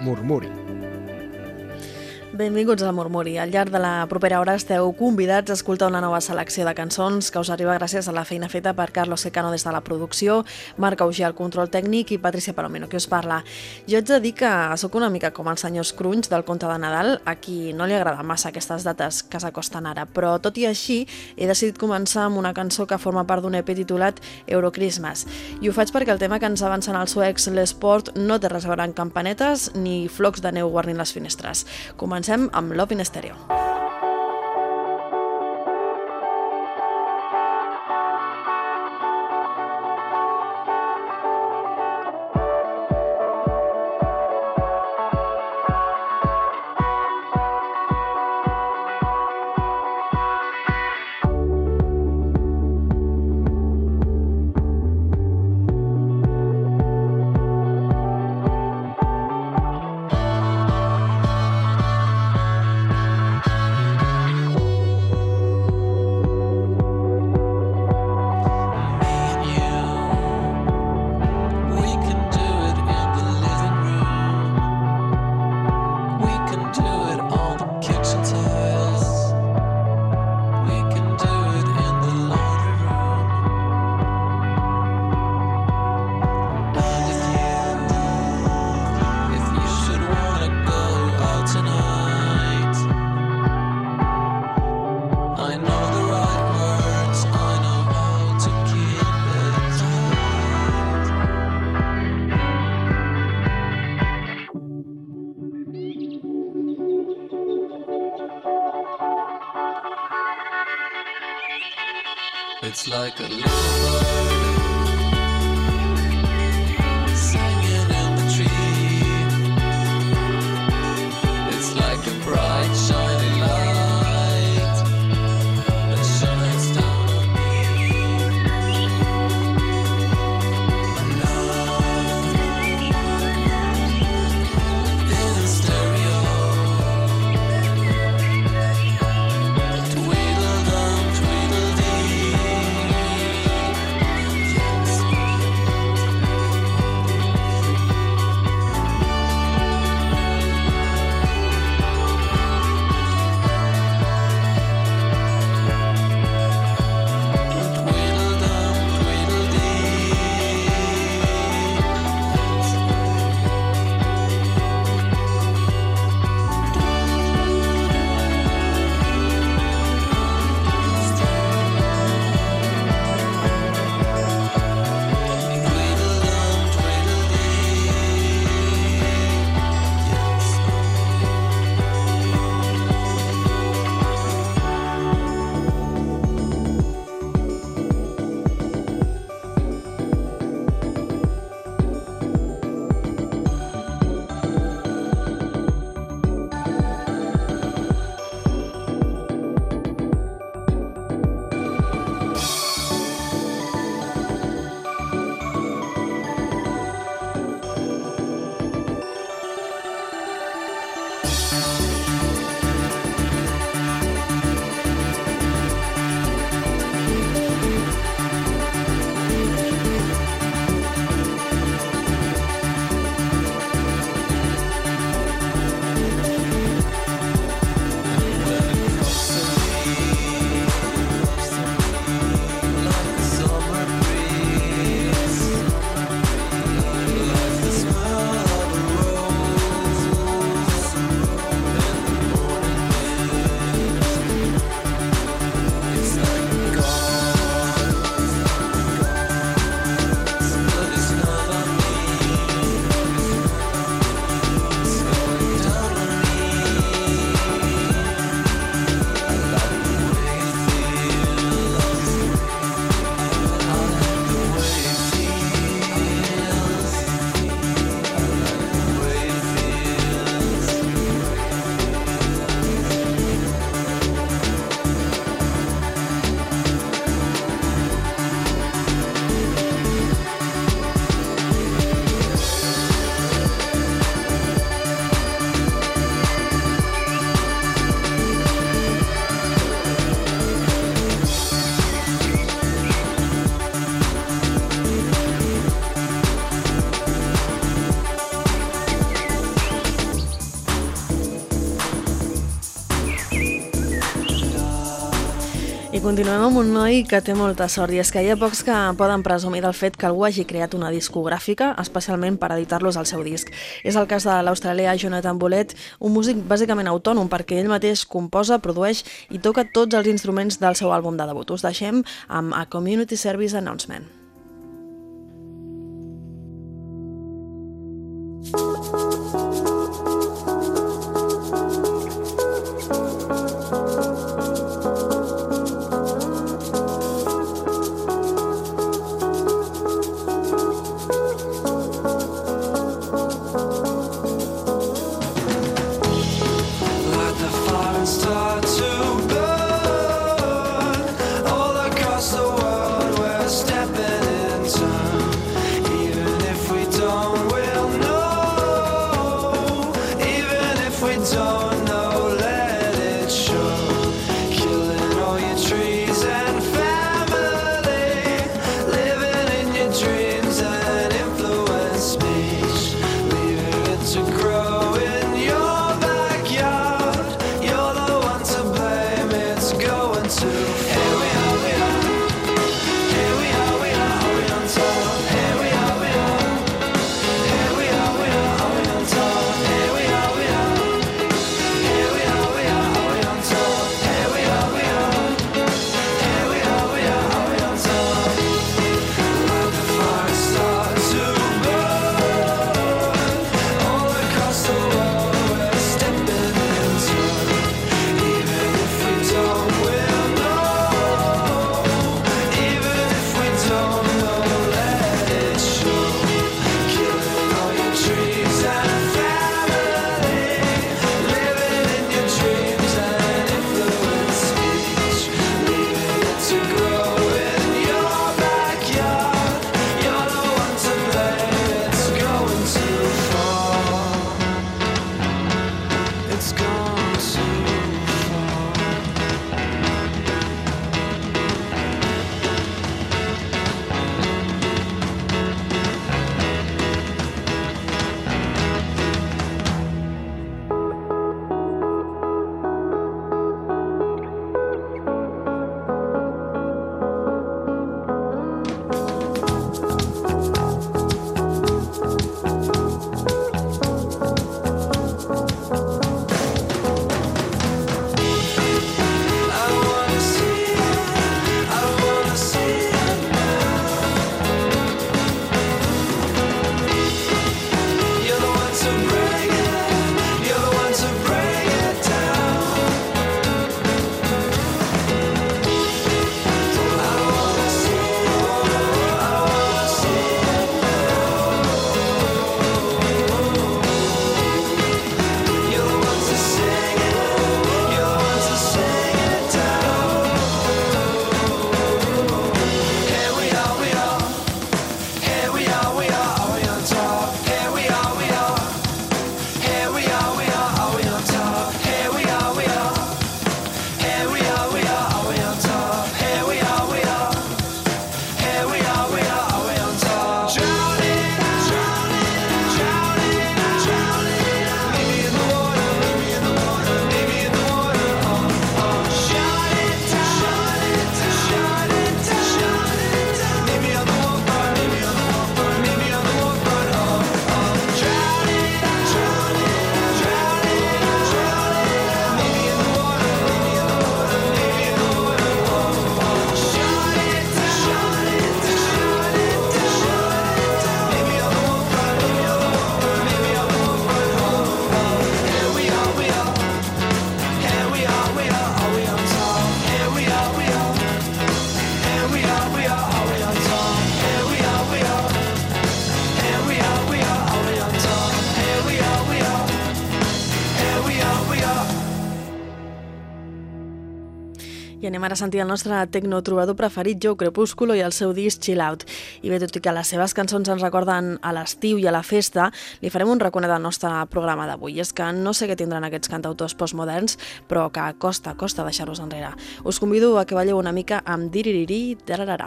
Murmuri. Benvinguts al Murmuri. Al llarg de la propera hora esteu convidats a escoltar una nova selecció de cançons que us arriba gràcies a la feina feta per Carlos Secano des de la producció, Marc Auger al control tècnic i Patricia Palomino, que us parla. Jo haig de dir que sóc una mica com els senyors Crunch del conte de Nadal, a qui no li agrada massa aquestes dates que s'acosten ara, però tot i així he decidit començar amb una cançó que forma part d'un EP titulat Eurochristmas. I ho faig perquè el tema que ens avancen els suecs l'Esport no té res a veure amb campanetes ni flocs de neu guarnint les finestres. Comencem amb Love in Stereo. It's like a little bird singing in the tree. It's like a bright shiny light that shines down on me. Love in stereo. Tweedledum, tweedledee. continuem amb un noi que té molta sort, i és que hi ha pocs que poden presumir del fet que algú hagi creat una discogràfica especialment per editar-los al seu disc. És el cas de l'australià Jonathan Bullet, un músic bàsicament autònom perquè ell mateix composa, produeix i toca tots els instruments del seu àlbum de debut. Us deixem amb A Community Service Announcement. I anem ara a sentir el nostre tecnotrobador preferit, Joe Crepúsculo, i el seu disc Chill Out. I bé, tot i que les seves cançons ens recorden a l'estiu i a la festa, li farem un raconet al nostre programa d'avui. És que no sé què tindran aquests cantautors postmoderns, però que costa deixar-los enrere. Us convido a que balleu una mica amb Diririri Tararara.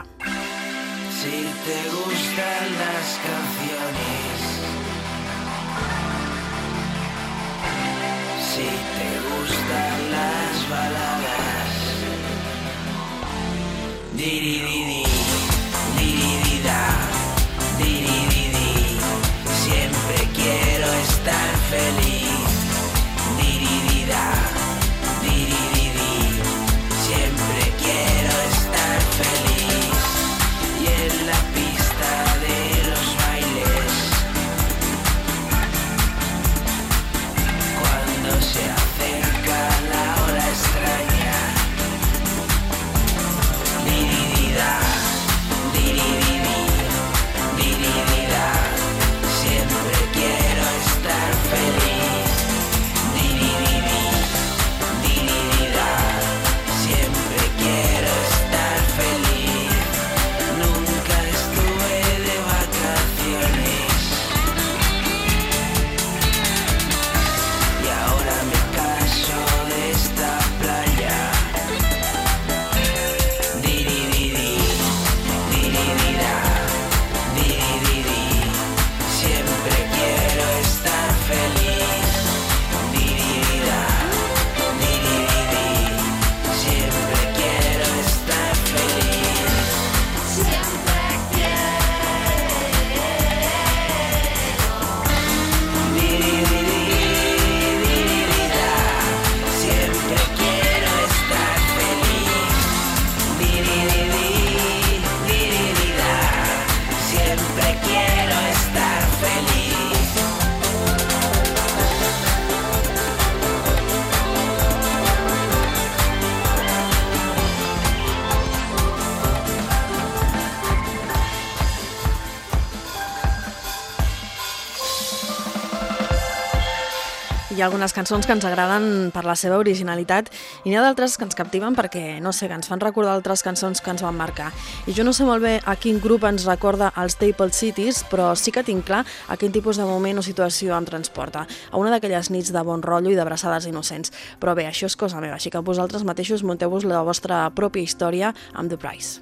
Si te gustan las canciones, si te gustan las baladas, Dirididi, diridida, dirididi, siempre quiero estar feliz. Diridida, dirididi, siempre quiero estar feliz. Y en la pista de los bailes, cuando se acerca la hora extraña, diridida, dirididi, diridida, siempre quiero estar feliz. Dirididi, diridida, siempre quiero estar feliz. Nunca estuve de vacaciones y ahora me caso de esta playa. Dirididi, diridida, dirididi, siempre quiero estar feliz. Diridida, dirididi, siempre quiero estar feliz. Siempre siempre quiero estar feliz. Dirididi, diridida, siempre quiero estar feliz. Hi ha algunes cançons que ens agraden per la seva originalitat i n'hi ha d'altres que ens captiven perquè, no sé, que ens fan recordar altres cançons que ens van marcar. I jo no sé molt bé a quin grup ens recorda els Staple Cities, però sí que tinc clar a quin tipus de moment o situació em transporta. A una d'aquelles nits de bon rotllo i d'abraçades innocents. Però bé, això és cosa meva, així que vosaltres mateixos munteu-vos la vostra pròpia història amb The Price.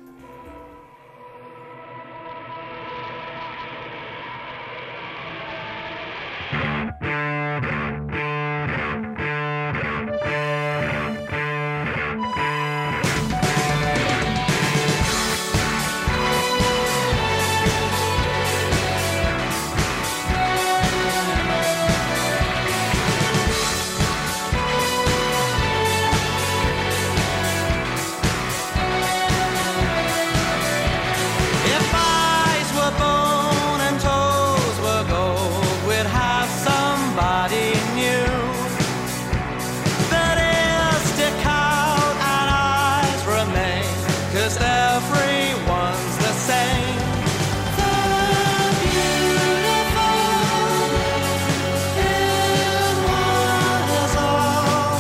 If eyes were bone and toes were gold, we'd have somebody new. That is, stick out and eyes remain, 'cause everyone's the same. The beautiful in one is all.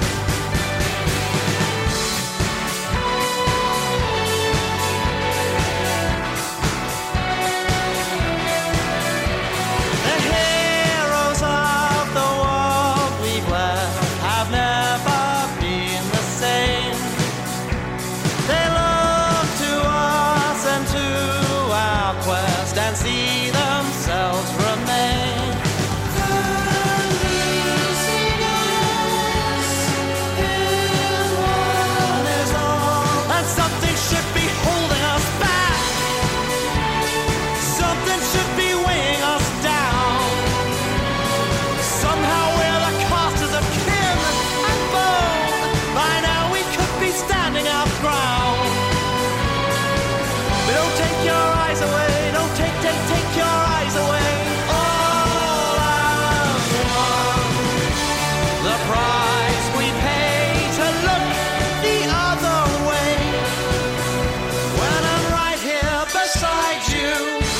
The heroes of the world we've left have never been the same. They look to us and to our quest and see themselves remain. The losing us in one is all. And something should be holding us back. Something should be weighing us down. Somehow we're the casters of kin and bone. By now we could be standing our ground. But don't take your eyes away. Don't take your eyes away. All as one. The price we pay to look the other way. When I'm right here beside you.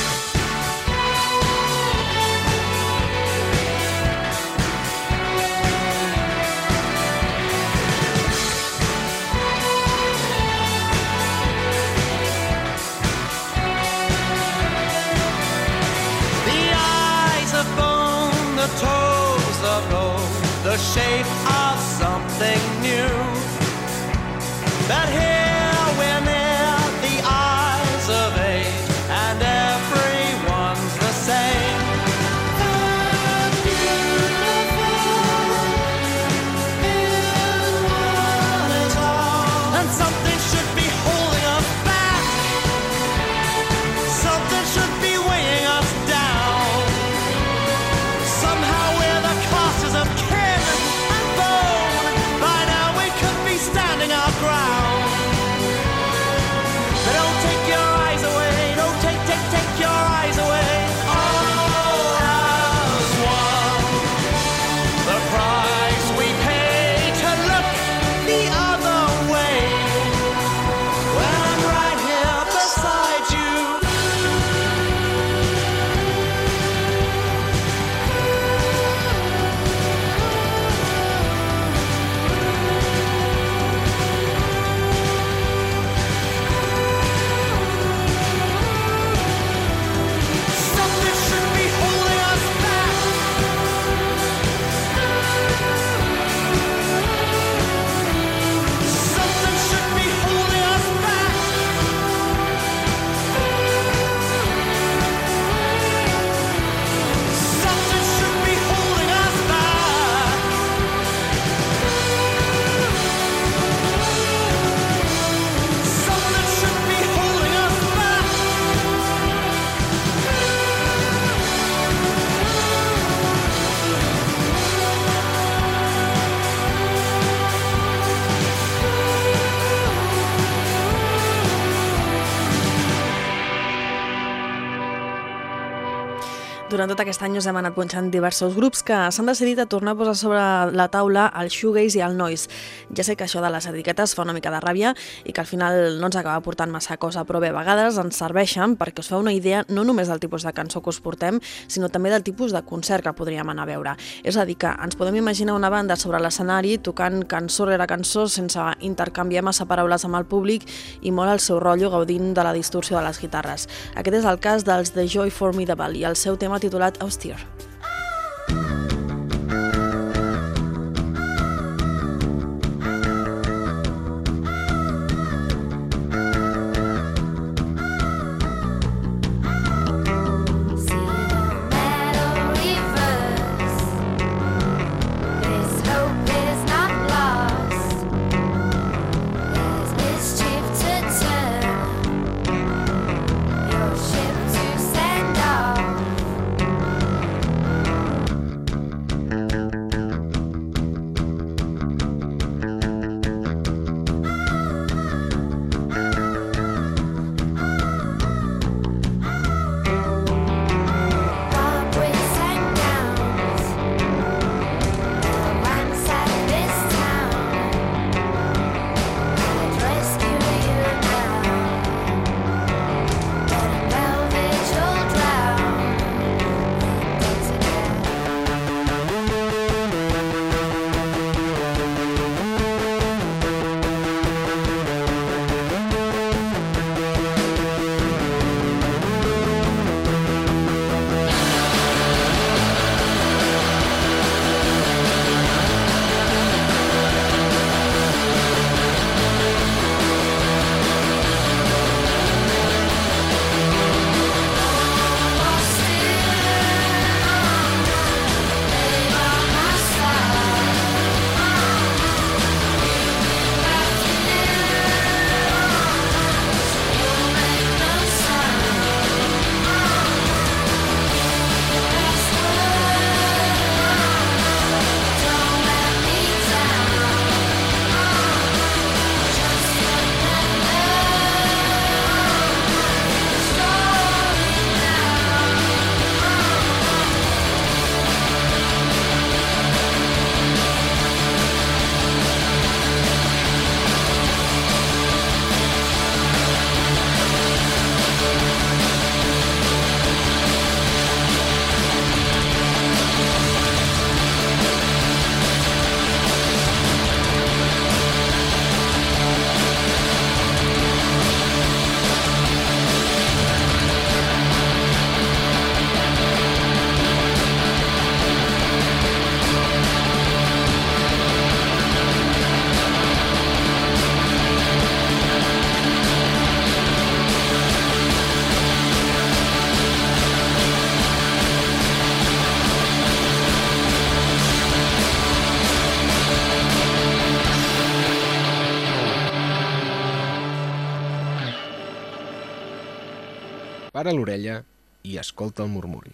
The eyes of bone, the toes of gold, the shape of something new. But here we're near the eyes of age, and everyone's the same. The beautiful in one is all. And something should be holding us back. Durant tot aquest any us hem anat punxant diversos grups que s'han decidit a tornar a posar sobre la taula el shoegaze i el noise. Ja sé que això de les etiquetes fa una mica de ràbia i que al final no ens acaba portant massa cosa, però bé, a vegades ens serveixen perquè us feu una idea no només del tipus de cançó que us portem, sinó també del tipus de concert que podríem anar a veure. És a dir, que ens podem imaginar una banda sobre l'escenari tocant cançó rere cançó sense intercanviar massa paraules amb el públic i molt al seu rotllo gaudint de la distorsió de les guitarres. Aquest és el cas dels The Joy Formidable i el seu tema titulat Austere. Para l'orella i escolta el murmuri.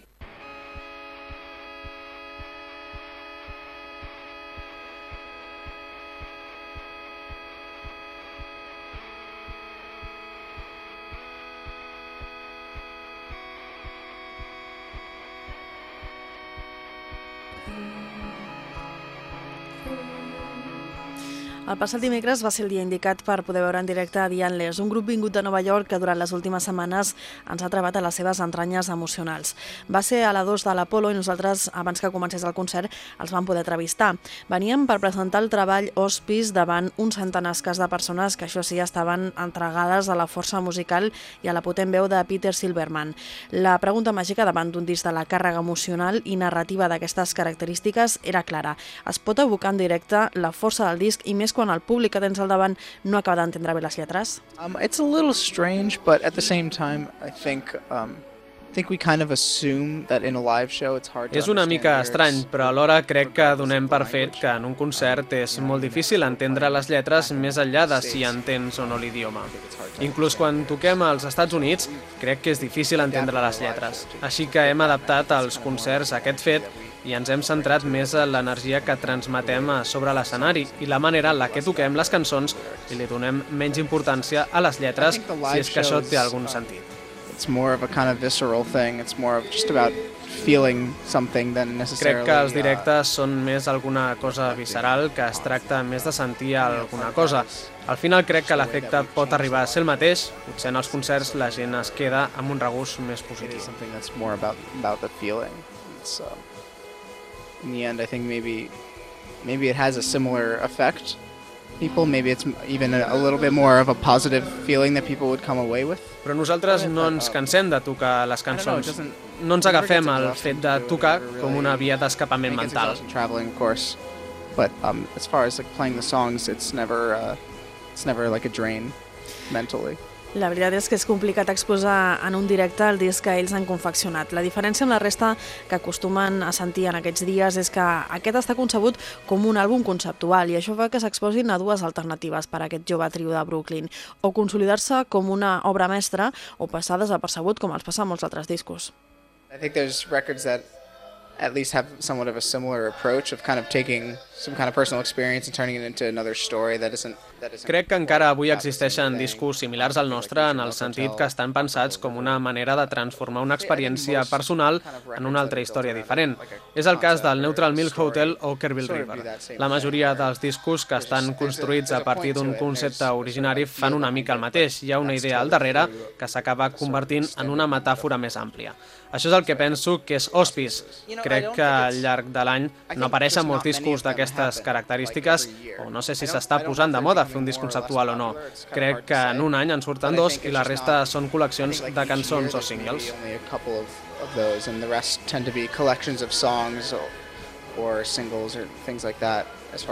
El passat dimecres va ser el dia indicat per poder veure en directe a The Endless, un grup vingut de Nova York que durant les últimes setmanes ens ha trebat a les seves entranyes emocionals. Va ser a la 2 de l'Apolo i nosaltres, abans que comencés el concert, els vam poder entrevistar. Veníem per presentar el treball Hospice davant uns centenars de persones que això sí estaven entregades a la força musical i a la potent veu de Peter Silverman. La pregunta màgica davant d'un disc de la càrrega emocional i narrativa d'aquestes característiques era clara. Es pot evocar en directe la força del disc i més quan el públic que tens al davant no acaba d'entendre bé les lletres? It's a little strange, but at the same time, I think we kind of assume that in a live show it's hard to És una understand mica lyrics. estrany, però alhora crec que donem per fet que en un concert és molt difícil entendre les lletres més enllà de si entens o no l'idioma. Inclús quan toquem als Estats Units, crec que és difícil entendre les lletres. Així que hem adaptat als concerts aquest fet i ens hem centrat més en l'energia que transmetem a sobre l'escenari i la manera en la que toquem les cançons i li donem menys importància a les lletres, si és que això té algun sentit. It's more of a kind of visceral thing. It's more of just about feeling something than necessarily. Crec que els directes són més alguna cosa visceral, que es tracta més de sentir alguna cosa. Al final crec que l'efecte pot arribar a ser el mateix, potser en els concerts la gent es queda amb un regust més positiu. Something that's more about the feeling. It's, in the end, I think maybe it has a similar effect. People, maybe it's even a little bit more of a positive feeling that people would come away with. Però nosaltres no ens cansem de tocar les cançons. No ens agafem al fet de tocar com una via d'escapament mental. Traveling, of course, but as far as like playing the songs, it's never like a drain mentally. La veritat és que és complicat exposar en un directe el disc que ells han confeccionat. La diferència amb la resta que acostumen a sentir en aquests dies és que aquest està concebut com un àlbum conceptual i això fa que s'exposin a dues alternatives per a aquest jove trio de Brooklyn, o consolidar-se com una obra mestra o passar desapercebut com els passa a molts altres discos. I think there's records that at least have somewhat of a similar approach of kind of taking some kind of personal experience and turning it into another story that isn't. Crec que encara avui existeixen discos similars al nostre en el sentit que estan pensats com una manera de transformar una experiència personal en una altra història diferent. És el cas del Neutral Milk Hotel o Kerrville River. La majoria dels discos que estan construïts a partir d'un concepte originari fan una mica el mateix. Hi ha una idea al darrere que s'acaba convertint en una metàfora més àmplia. Això és el que penso que és Hospice. Crec que al llarg de l'any no apareixen molts discos d'aquestes característiques, o no sé si s'està posant de moda fer un disc conceptual o no. Crec que en un any en surten dos i la resta són col·leccions de cançons o singles. And the rest tend to be collections of songs or singles or things like that.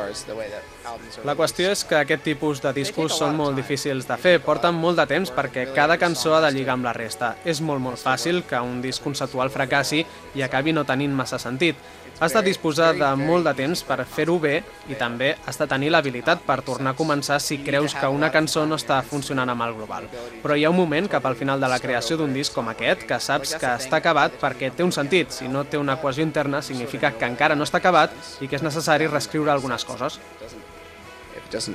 La qüestió és que aquest tipus de discos són molt difícils de fer, porten molt de temps perquè cada cançó ha de lligar amb la resta. És molt fàcil que un disc conceptual fracassi i acabi no tenint massa sentit. Has de disposar de molt de temps per fer-ho bé i també has de tenir l'habilitat per tornar a començar si creus que una cançó no està funcionant amb el global. Però hi ha un moment cap al final de la creació d'un disc com aquest que saps que està acabat perquè té un sentit. Si no té una cohesió interna significa que encara no està acabat i que és necessari reescriure algunes coses. It's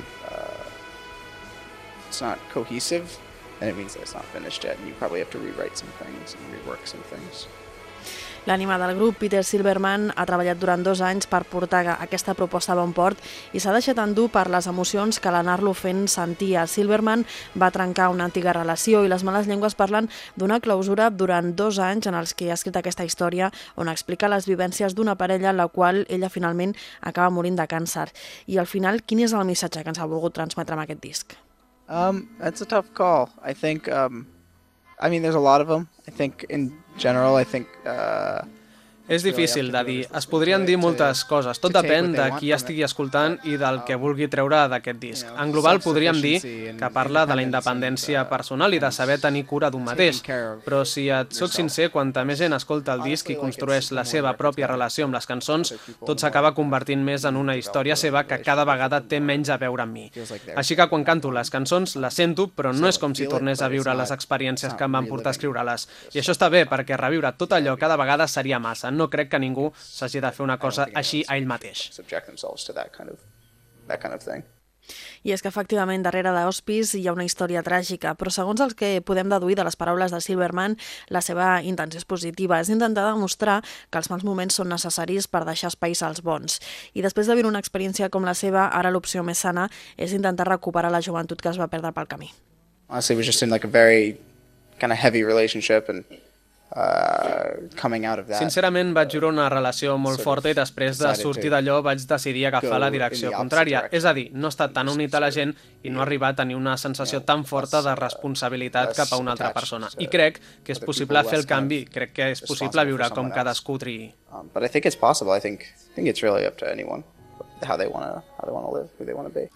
not cohesive, then it means that it's not finished yet and you probably have to rewrite some things and rework some things. L'ànima del grup, Peter Silverman, ha treballat durant 2 anys per portar aquesta proposta a bon port i s'ha deixat endur per les emocions que l'anar-lo fent sentia. Silverman va trencar una antiga relació i les males llengües parlen d'una clausura durant 2 anys en els que ha escrit aquesta història on explica les vivències d'una parella en la qual ella finalment acaba morint de càncer. I al final, quin és el missatge que ens ha volgut transmetre amb aquest disc? That's a tough call. I think, there's a lot of them. I think in general, És difícil de dir. Es podrien dir moltes coses. Tot depèn de qui estigui escoltant i del que vulgui treure d'aquest disc. En global podríem dir que parla de la independència personal i de saber tenir cura d'un mateix. Però si et soc sincer, quanta més gent escolta el disc i construeix la seva pròpia relació amb les cançons, tot s'acaba convertint més en una història seva que cada vegada té menys a veure amb mi. Així que quan canto les cançons les sento, però no és com si tornés a viure les experiències que em van portar a escriure-les. I això està bé, perquè reviure tot allò cada vegada seria massa. No crec que ningú s'hagi de fer una cosa així a ell mateix. I és que efectivament darrere d'Hospice hi ha una història tràgica, però segons el que podem deduir de les paraules de Silverman, la seva intenció és positiva, és intentar demostrar que els mals moments són necessaris per deixar espais als bons. I després de viure una experiència com la seva, ara l'opció més sana és intentar recuperar la joventut que es va perdre pel camí. Honestly, it was just in like a very kind of heavy relationship and coming out of that. Sincerament vaig viure una relació molt forta i després de sortir d'allò vaig decidir agafar la direcció contrària. És a dir, no estar tan unit a la gent i no arribar a tenir una sensació tan forta de responsabilitat cap a una altra persona. I crec que és possible fer el canvi, crec que és possible viure com cadascú triï. But I think it's possible. I think it's really up to anyone how they want to live, who they want to be.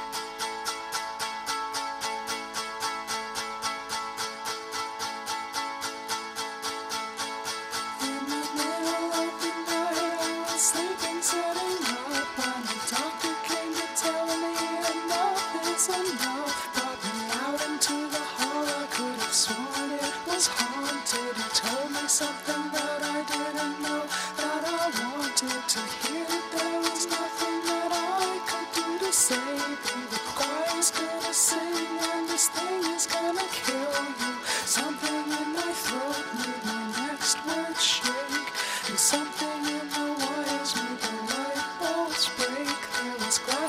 Something that I didn't know that I wanted to hear. There was nothing that I could do to save it.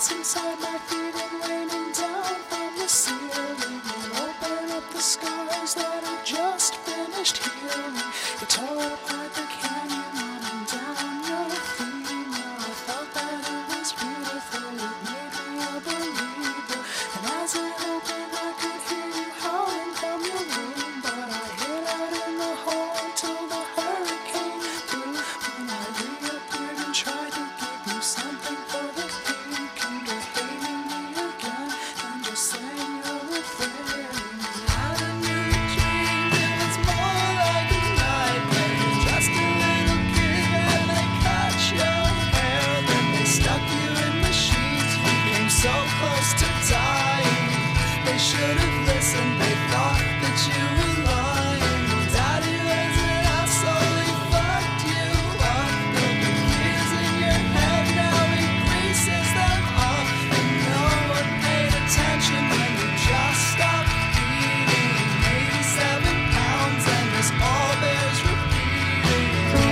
ice inside my feet and raining down from the ceiling. And open up the scars that I just finished healing. You tore apart the canyon running down your femur. I felt that it was beautiful, it made me a believer. And as it opened, I could hear you howling from your room. But I hid out in the hall until the hurricane blew. When I reappeared and tried to give you something for the thinking of hating me again and just saying you're a friend. Had a new dream, it was more like a nightmare. You're just a little kid and they cut your hair. Then they stuck you in the sheets. You came so close to dying. They should have listened, they thought that you were lying. Daddy was an asshole, he fucked you up. Broke the gears in your head, now he greases them up. And no one paid attention when you just stopped eating. 87 pounds and this all bears repeating.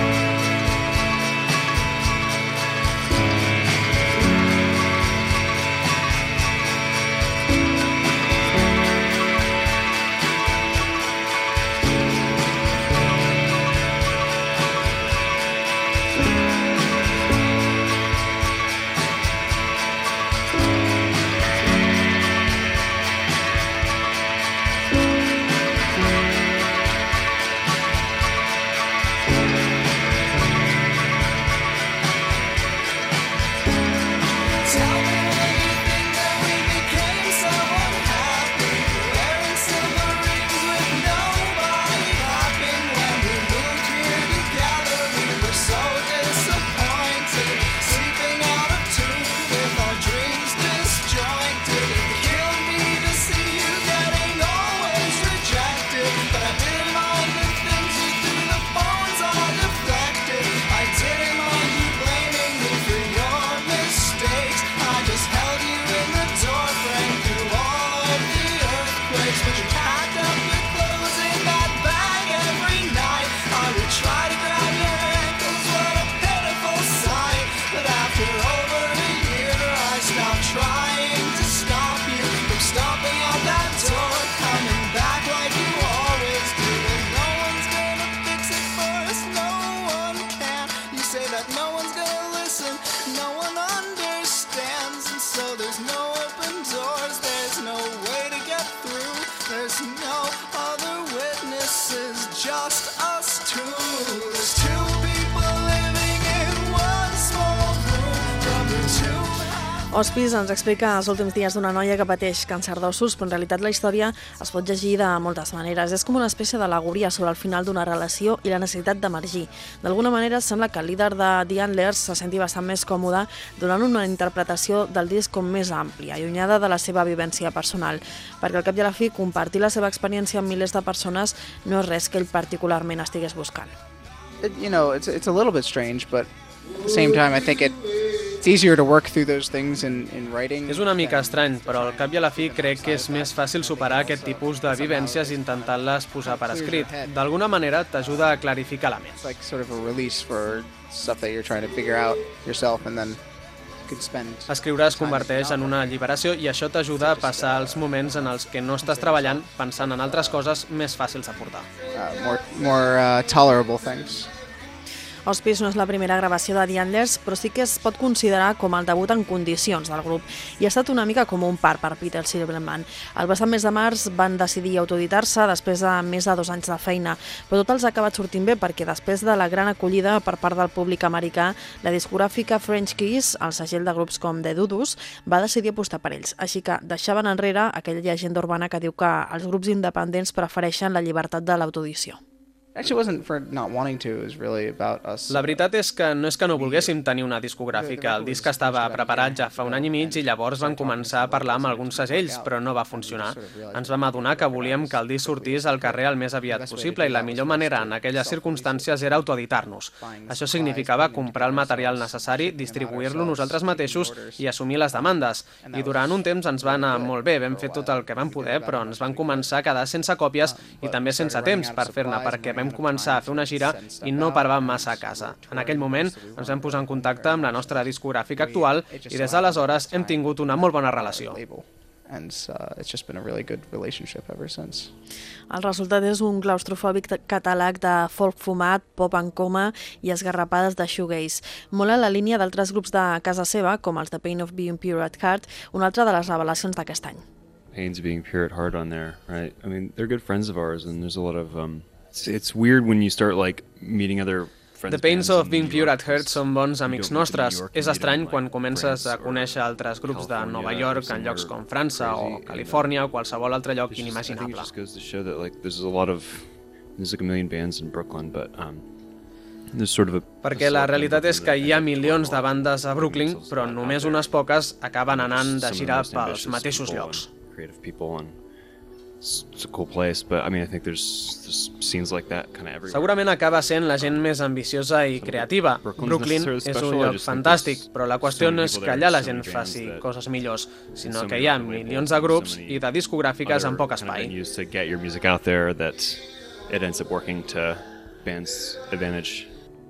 Tell me when you think that we became so unhappy. Wearing silver rings with nobody happened. When we moved here together, we were so disappointed. Sleeping out of tune with our dreams disjointed. It killed me to see you getting always rejected. But I didn't mind the things you threw, the phones all deflected. I didn't mind you blaming me for your mistakes. I just held you in the door frame through all of the earthquakes. But you packed up your clothes in that bag every night. I would try to grab your ankles, what a pitiful sight. But after over a year, I stopped trying to stop you from stomping out that door, coming back like you always do. And no one's gonna fix it for us, no one can. You say that no one's gonna listen, no one understands. And so there's no open doors, there's no way to get through. There's no other witnesses, just us two. There's two people living in one small room from the two. Hospice ens explica els últims dies d'una noia que pateix càncer d'ossos, però en realitat la història es pot llegir de moltes maneres. És com una espècie d'al·legoria sobre el final d'una relació i la necessitat d'emergir. D'alguna manera sembla que el líder de The Antlers se senti bastant més còmode donant una interpretació del disc com més àmplia, allunyada de la seva vivència personal, perquè al cap i a la fi compartir la seva experiència amb milers de persones no és res que ell particularment estigués buscant. It's a little bit strange, but at the same time, I think it's easier to work through those things in writing. És una mica estrany, però al cap i a la fi crec que és més fàcil superar aquest tipus de vivències intentant-les posar per escrit. D'alguna manera t'ajuda a clarificar la ment. It's like sort of a release for stuff that you're trying to figure out yourself, and then you can spend. Escriure es converteix en una alliberació i això t'ajuda a passar els moments en els que no estàs treballant pensant en altres coses més fàcils de portar. More tolerable things. Hospice no és la primera gravació de The Antlers, però sí que es pot considerar com el debut en condicions del grup i ha estat una mica com un part per Peter Silverman. El passat mes de març van decidir autoeditar-se després de més de 2 anys de feina, però tot els ha acabat sortint bé perquè després de la gran acollida per part del públic americà, la discogràfica French Kiss, el segell de grups com The Doodles, va decidir apostar per ells, així que deixaven enrere aquella llegenda urbana que diu que els grups independents prefereixen la llibertat de l'autoedició. Actually, it wasn't for not wanting to. It was really about us. La veritat és que no és que no volguéssim tenir una discogràfica. El disc estava preparat ja fa 1 any i mig i llavors van començar a parlar amb alguns segells, però no va funcionar. Ens vam adonar que volíem que el disc sortís al carrer el més aviat possible i la millor manera en aquelles circumstàncies era autoeditar-nos. Això significava comprar el material necessari, distribuir-lo nosaltres mateixos i assumir les demandes. I durant un temps ens va anar molt bé, vam fer tot el que vam poder, però ens van començar a quedar sense còpies i també sense temps per fer-ne, perquè vam vam començar a fer una gira i no paràvem massa a casa. En aquell moment ens vam posar en contacte amb la nostra discogràfica actual i des d'aleshores hem tingut una molt bona relació. And it's just been a really good relationship ever since. El resultat és un claustrofòbic catàleg de folk fumat, pop en coma i esgarrapades de shoegaze. Molt a la línia d'altres grups de casa seva, com els The Pain of Being Pure at Heart, una altra de les revelacions d'aquest any. Pain's Being Pure at Heart on there, right? I mean, they're good friends of ours, and there's a lot of it's weird when you start like meeting other The Pains of Being Pure at Heart són bons amics nostres. És estrany quan comences a conèixer altres grups de Nova York en llocs com França o Califòrnia o qualsevol altre lloc inimaginable. I think it just goes to show that like there's like a million bands in Brooklyn, but there's sort of a Perquè la realitat és que hi ha milions de bandes a Brooklyn, però només unes poques acaben anant de gira pels mateixos llocs. Creative people and it's a cool place, but I mean I think there's scenes like that kind of everywhere. Segurament acaba sent la gent més ambiciosa i creativa. Brooklyn és un lloc fantàstic, però la qüestió no és que allà la gent faci coses millors, sinó que hi ha milions de grups i de discogràfiques amb poc espai. To get your music out there that it ends up working to bands' advantage.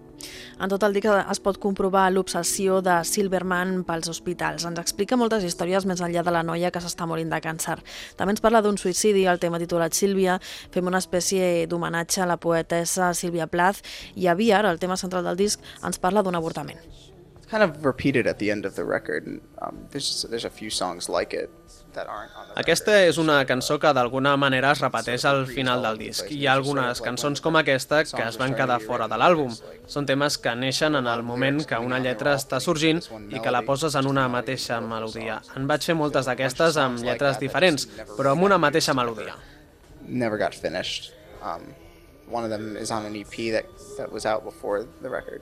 En tot el dia es pot comprovar l'obsessió de Silverman pels hospitals. Ens explica moltes històries més enllà de la noia que s'està morint de càncer. També ens parla d'un suïcidi, el tema titulat Sílvia. Fem una espècie d'homenatge a la poetessa Sílvia Plath i a Beer, el tema central del disc, ens parla d'un avortament. It's kind of repeated at the end of the record. There's a few songs like it that aren't on the Aquesta és una cançó que d'alguna manera es repeteix al final del disc. Hi ha algunes cançons com aquesta que es van quedar fora de l'àlbum. Són temes que neixen en el moment que una lletra està sorgint i que la poses en una mateixa melodia. En vaig fer moltes d'aquestes amb lletres diferents, però amb una mateixa melodia. Never got finished. One of them is on an EP that was out before the record.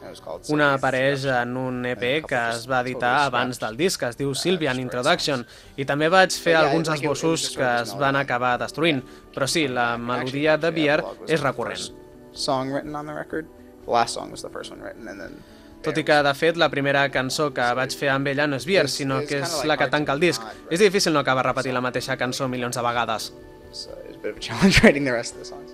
Una apareix en un EP que es va editar abans del disc, que es diu Sylvian Introduction, i també vaig fer alguns esbossos que es van acabar destruint, però sí, la melodia de Beer és recurrent. Tot i que, de fet, la primera cançó que vaig fer amb ella no és Beer, sinó que és la que tanca el disc. És difícil no acabar repetint la mateixa cançó milions de vegades. It's a bit of a challenge writing the rest of the songs.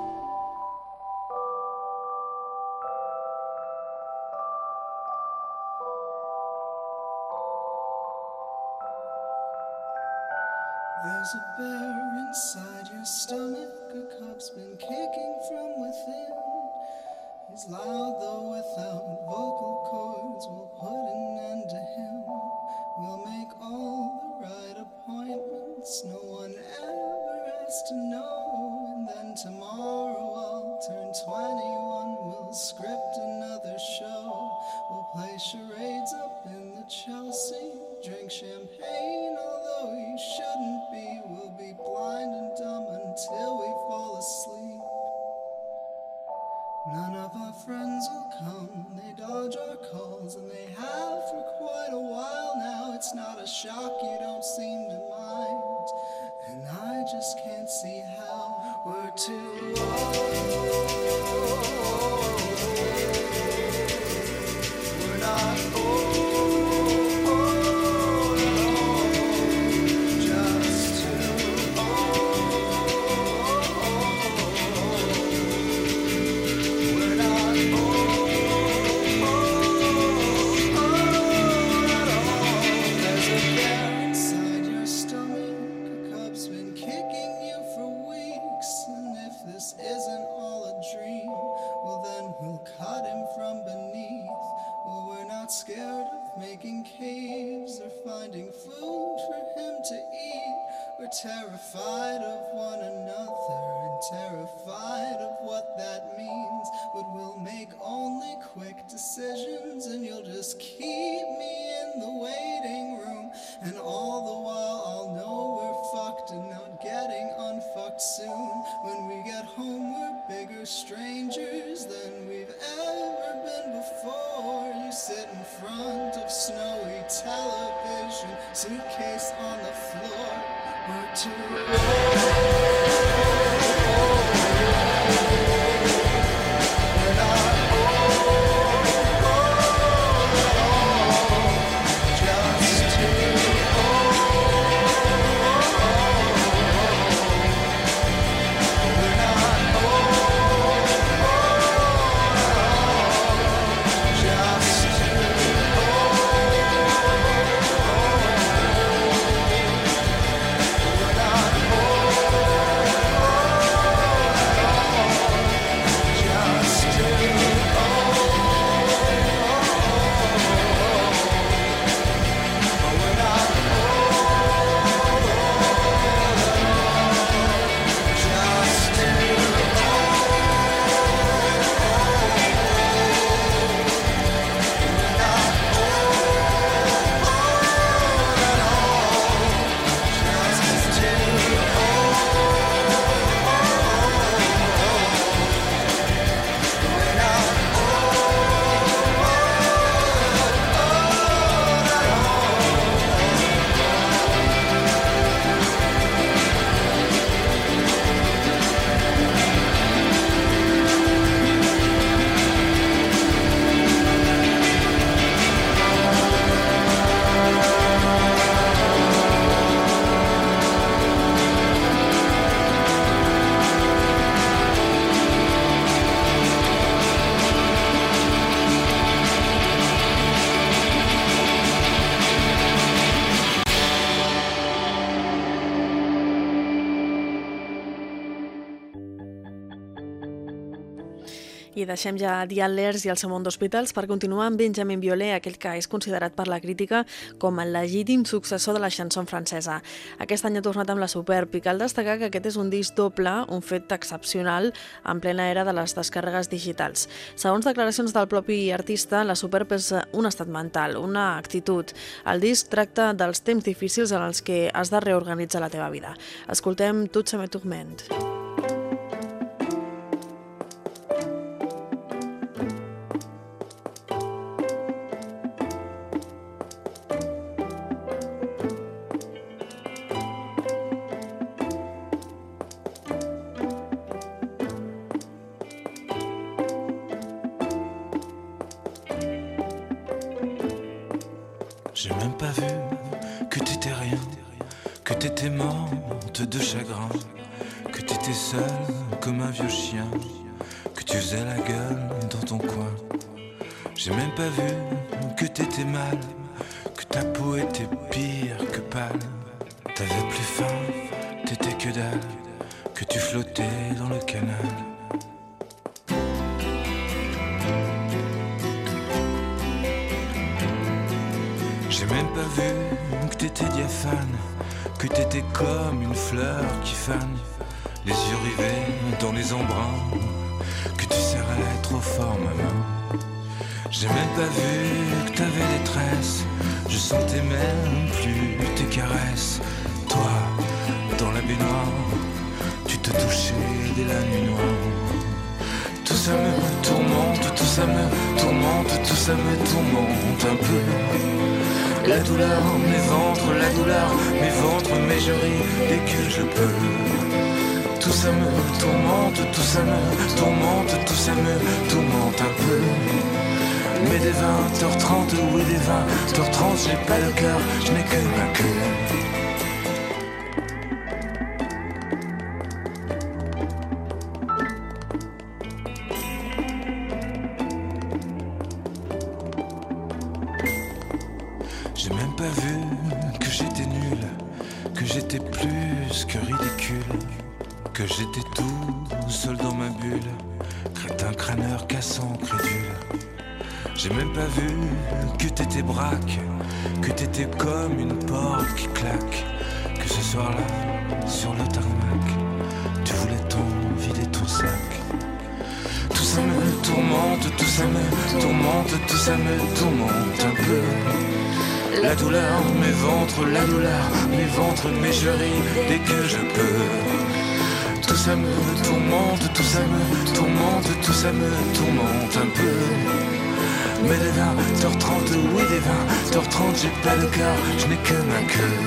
There's a bear inside your stomach, a cub's been kicking from within. He's loud though without vocal cords, we'll put an end to him. We'll make all the right appointments, no one ever has to know. And then tomorrow I'll turn 21, we'll script another show. We'll play charades up in the Chelsea, drink champagne, although you shouldn't be. We'll be blind and dumb until we fall asleep. None of our friends will come, they dodge our calls, and they have for quite a while now. It's not a shock, you don't seem to mind, and I just can't see how. We're too old. We're not old. Terrified of one another and terrified of what that means, but we'll make only quick decisions and you'll just keep me in the waiting room, and all the while I'll know we're fucked and not getting unfucked soon. When we get home we're bigger strangers than we've ever been before. You sit in front of snowy television, suitcase on the floor. We're too We're not just too We're not I deixem ja The Antlers i el seu món d'hospitals per continuar amb Benjamin Biolay, aquell que és considerat per la crítica com el legítim successor de la chanson francesa. Aquest any ha tornat amb la Superb i cal destacar que aquest és un disc doble, un fet excepcional en plena era de les descàrregues digitals. Segons declaracions del propi artista, la Superb és un estat mental, una actitud. El disc tracta dels temps difícils en els que has de reorganitzar la teva vida. Escoltem Tout ça me tourmente. J'ai même pas vu que t'étais rien, que t'étais morte de chagrin, que t'étais seule comme un vieux chien, que tu faisais la gueule dans ton coin. J'ai même pas vu que t'étais mal, que ta peau était pire que pâle. T'avais plus faim, t'étais que dalle, que tu flottais dans le canal. J'ai même pas vu que t'étais diaphane, que t'étais comme une fleur qui fane, les yeux rivés dans les embruns, que tu serrais trop fort ma main. J'ai même pas vu que t'avais des tresses, je sentais même plus tes caresses. Toi, dans la baignoire, tu te touchais dès la nuit noire. Tout ça me tourmente, tout ça me tourmente, tout ça me tourmente un peu. La douleur, mes ventres, la douleur, mes ventres, mais je ris dès que je peux. Tout ça me tourmente, tout ça me tourmente, tout ça me tourmente un peu. Mais des 20h30, oui des 20h30, j'ai pas le cœur, je n'ai que ma queue. J'ai même pas vu que j'étais nul, que j'étais plus que ridicule, que j'étais tout seul dans ma bulle, crétin, crâneur, cassant, crédule. J'ai même pas vu que t'étais braque, que t'étais comme une porte qui claque, que ce soir-là, sur le tarmac, tu voulais t'en vider ton sac. Tout ça me tourmente, tout ça me tourmente, tout ça me tourmente un peu. La douleur, mes ventres, la douleur, mes ventres, mais je ris dès que je peux. Tout ça me tourmente, tout ça me tourmente, tout ça me tourmente un peu. Mais des 20h30, oui des 20h30, j'ai pas le cœur, je n'ai que ma queue.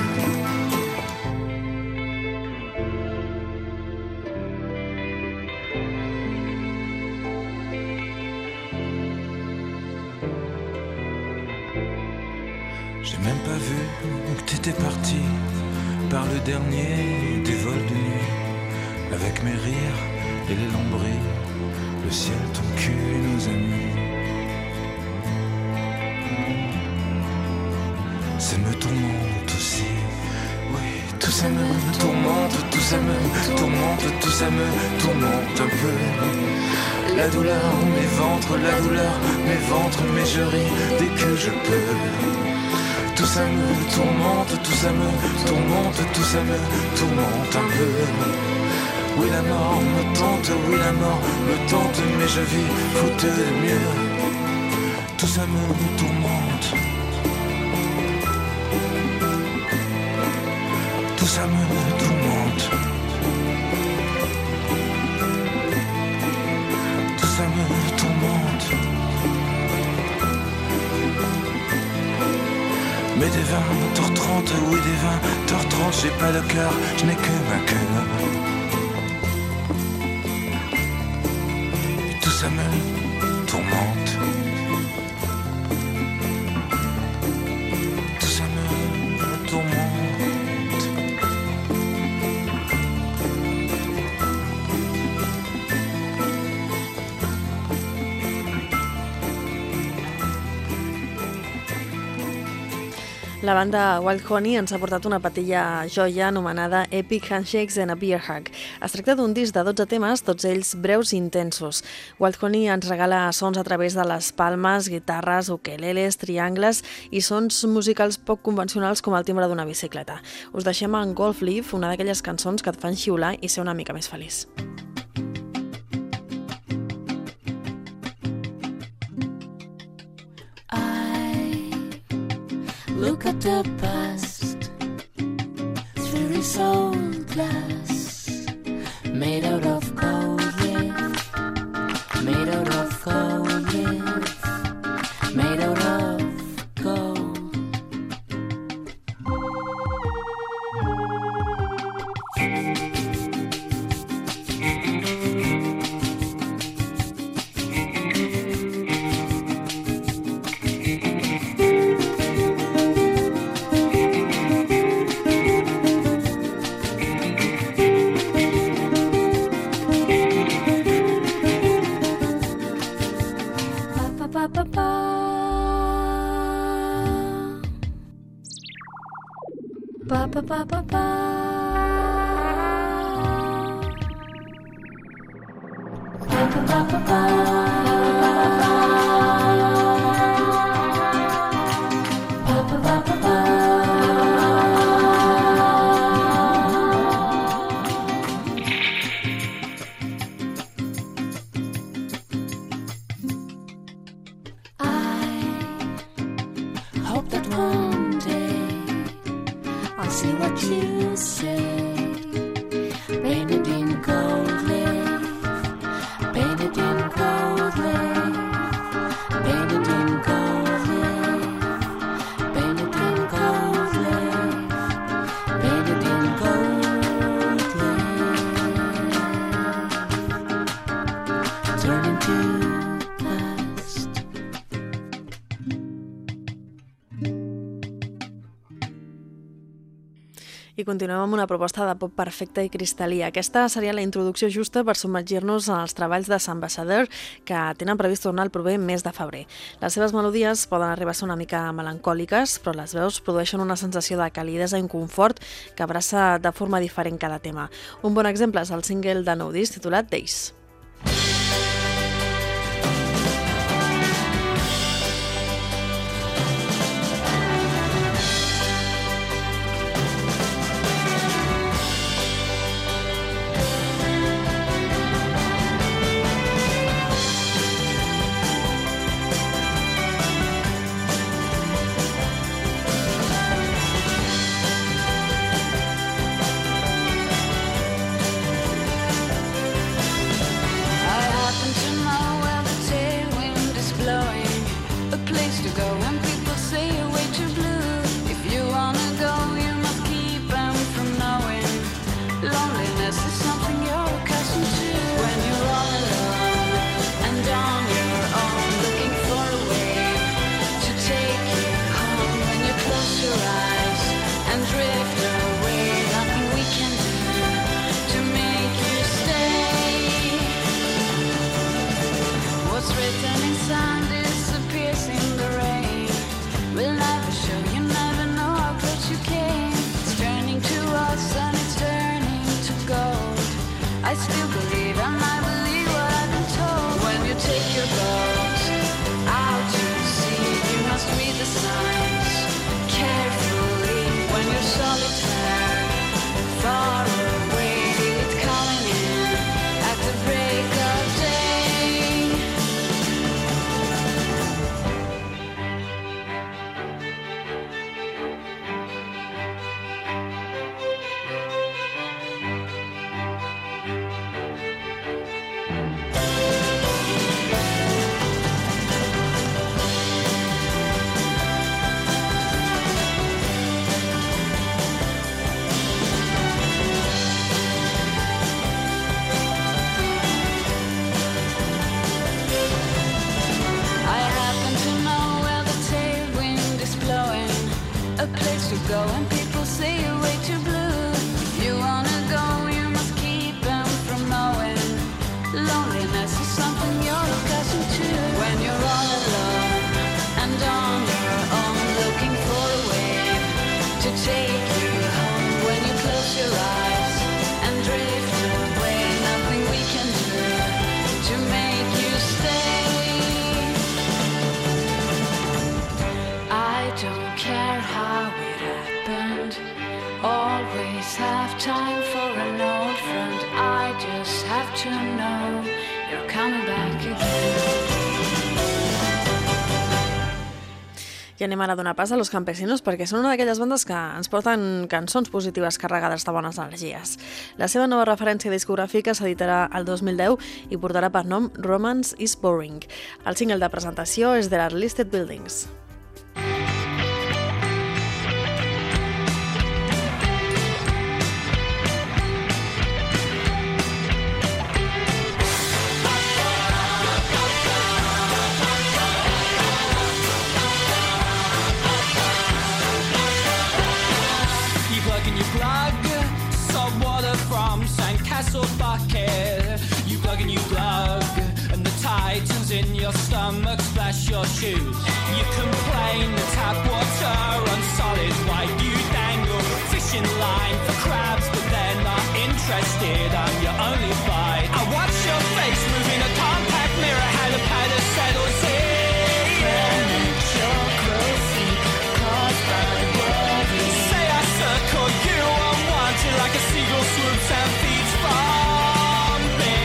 J'ai même pas vu que t'étais parti par le dernier des vols de nuit, avec mes rires et les lambris, le ciel, ton cul et nos amis. Ça me tourmente aussi, oui, tout ça me tourmente, tout ça me tourmente, tout ça me tourmente un peu. La douleur, mes ventres, la douleur, mes ventres, mais je ris dès que je peux. Tout ça me tourmente, tout ça me tourmente, tout ça me tourmente un peu. Oui la mort me tente, oui la mort me tente, mais je vis faute de mieux. Tout ça me tourmente, tout ça me tourmente, tout ça me tourmente. Mais des 20h30, oui des 20h30, j'ai pas le cœur, je n'ai que ma queue. Et tout ça me tourmente, tout ça me tourmente. La banda Wild Honey ens ha portat una petilla joia anomenada Epic Handshakes and a Beer Hug. Es tracta d'un disc de 12 temes, tots ells breus i intensos. Wild Honey ens regala sons a través de les palmes, guitarres, ukeleles, triangles i sons musicals poc convencionals com el timbre d'una bicicleta. Us deixem en Golf Leaf, una d'aquelles cançons que et fan xiular i ser una mica més feliç. Look at the past through this old glass, made out of gold leaf, made out of gold leaf, made out of gold. Ba ba ba ba ba. Ba ba ba ba ba. Ba ba ba ba ba. I hope that one day I'll see what you say. Painted in gold leaf, painted in gold leaf, painted in gold leaf, painted in gold leaf, painted in gold leaf. Turning to past. I continuem amb una proposta de pop perfecta i cristal·lí. Aquesta seria la introducció justa per submergir-nos en els treballs de Ambassador, que tenen previst tornar el proper mes de febrer. Les seves melodies poden arribar a ser una mica melancòliques, però les veus produeixen una sensació de calidesa i confort que abraça de forma diferent cada tema. Un bon exemple és el single de nou disc titulat Days. Go and people say you're way too blue. If you wanna go, you must keep them from knowing. Loneliness is something you're accustomed to. When you're all alone and on your own, looking for a way I anem ara a donar pas a Los Campesinos perquè són una d'aquelles bandes que ens porten cançons positives carregades de bones energies. La seva nova referència discogràfica s'editarà el 2010 i portarà per nom Romance is Boring. El single de presentació és There Are Listed Buildings. Sandcastle bucket. You plug and you plug, and the tightens in your stomach splash your shoes. You complain the tap water runs solid white. You dangle fishing line for crabs, but they're not interested. I'm your only bite. I watch your face move in a compact mirror. How the pattern settles in. Say I circle you unwanted like a seagull swoops and feeds from me.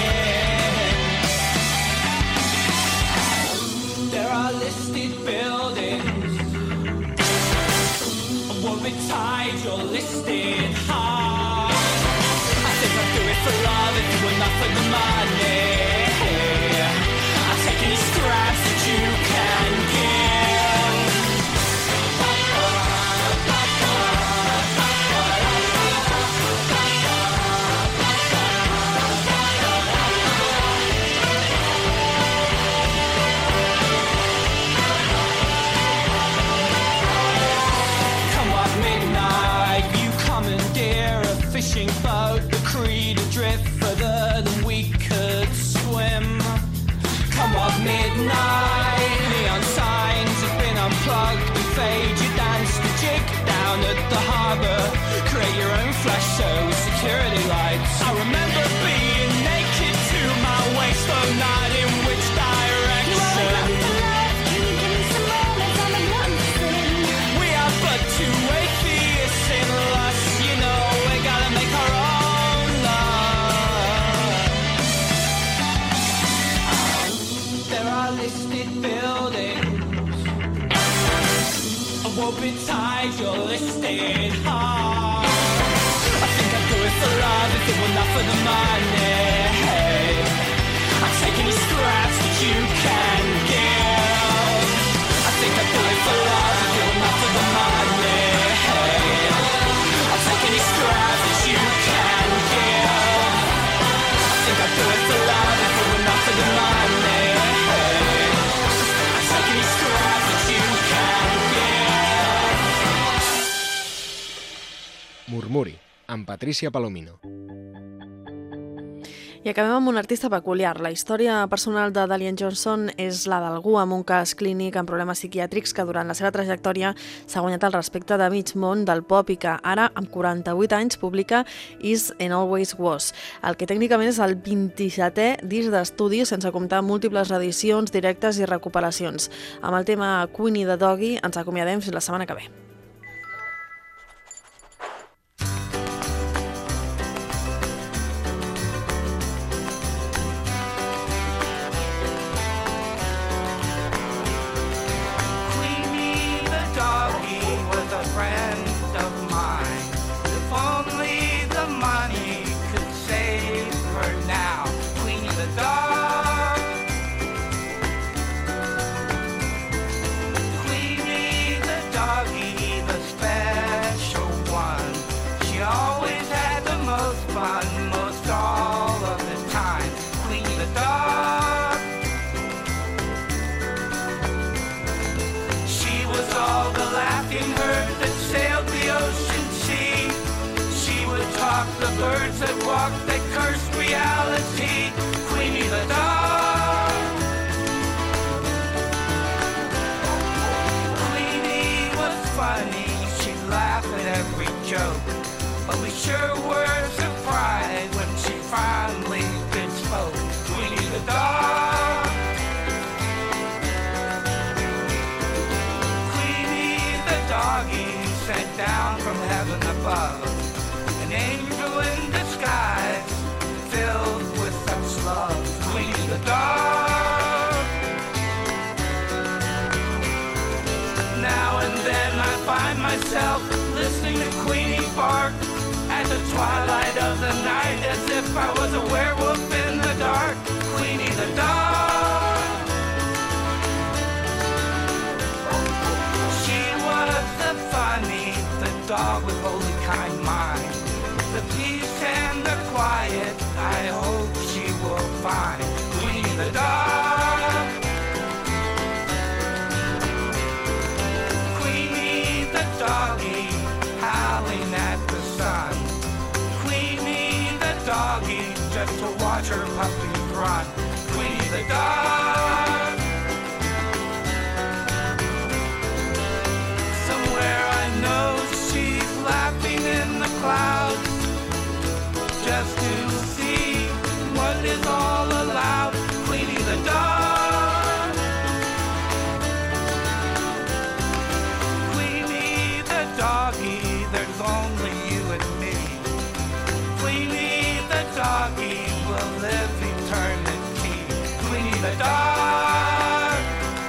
There are listed buildings. I won't be tied, you're listed hard. I think I'd do it for love if you were not for the money. I'll take any scraps that you can give. Fishing boat, the creed adrift further than we could swim. Come on, midnight, neon signs have been unplugged and fade. You dance the jig down at the harbour. Create your own flash show with security lights. I remember being naked to my waist, though not in which direction. We are but two atheists in lust, you know. Gotta make our own love. There are listed buildings. I won't be tied, you're listed hard. I think I'd do it for love if it were not for the money. I'd take any scraps that you can give. I think I'd do it for love if it were not for the money. I'll take any scraps that you can give. I think I'd do it for love if it were not for the money. I'll take any scraps that you can give. Murmuri, amb Patricia Palomino. I acabem amb un artista peculiar. La història personal de Dalian Johnson és la d'algú amb un cas clínic amb problemes psiquiàtrics que durant la seva trajectòria s'ha guanyat el respecte de mig món del pop i que ara, amb 48 anys, publica Is and Always Was, el que tècnicament és el 27è disc d'estudi sense comptar múltiples reedicions, directes i recuperacions. Amb el tema Queenie the Doggy ens acomiadem fins la setmana que ve. The birds that walk, that cursed reality. Queenie the dog. Queenie was funny, she'd laugh at every joke, but we sure were surprised when she finally did spoke. Queenie the dog. Queenie the doggy sent down from heaven above. An angel in disguise, filled with such love. Queenie the dog. find myself listening to Queenie bark at the twilight of the night, as if I was a werewolf in the dark. Queenie the dog. She was the funny, the dog with holy kind mind, the peace and the quiet I hope she will find. Queenie the dog. Queenie the doggy, howling at the sun. Queenie the doggy, just to watch her puppies run. Queenie the dog. Somewhere I know she's laughing in the clouds, just to see what is all allowed. Queenie the dog. Queenie the doggy, there's only you and me. Queenie the doggy will live eternity. Queenie the dog.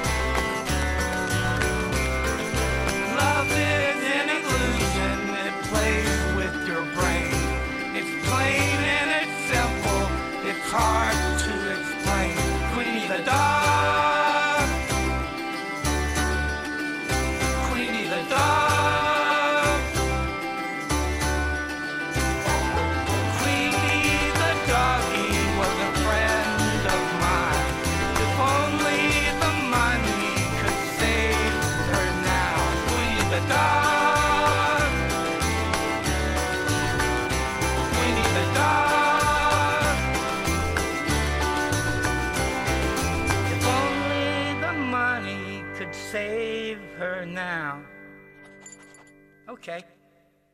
Love is an illusion, it plays with your brain. It's plain and it's simple, it's hard to explain. Queenie the dog. Queenie the dog. Queenie the doggy was a friend of mine. If only the money could save her now. Queenie the dog. Queenie the dog. If only the money could save her now. Okay.